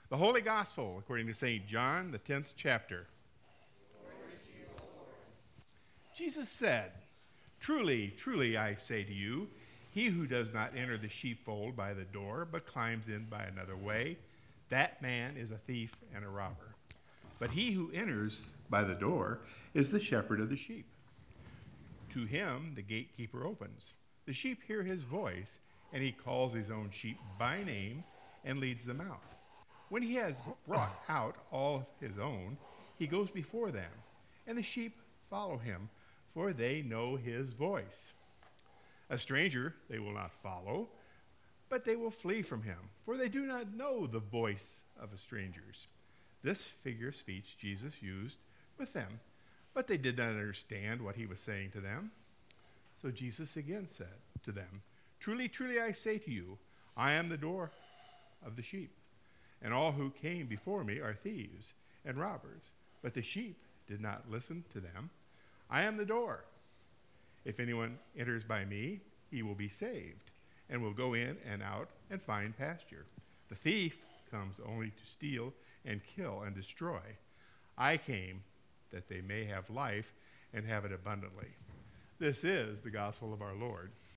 The Holy Gospel, according to St. John, the 10th chapter. Jesus said, "Truly, truly, I say to you, he who does not enter the sheepfold by the door, but climbs in by another way, that man is a thief and a robber. But he who enters by the door is the shepherd of the sheep. To him the gatekeeper opens. The sheep hear his voice, and he calls his own sheep by name and leads them out. When he has brought out all of his own, he goes before them, and the sheep follow him, for they know his voice. A stranger they will not follow, but they will flee from him, for they do not know the voice of strangers." This figure of speech Jesus used with them, but they did not understand what he was saying to them. So Jesus again said to them, "Truly, truly, I say to you, I am the door of the sheep. And all who came before me are thieves and robbers, but the sheep did not listen to them. I am the door. If anyone enters by me, he will be saved, and will go in and out and find pasture. The thief comes only to steal and kill and destroy. I came that they may have life and have it abundantly." This is the gospel of our Lord.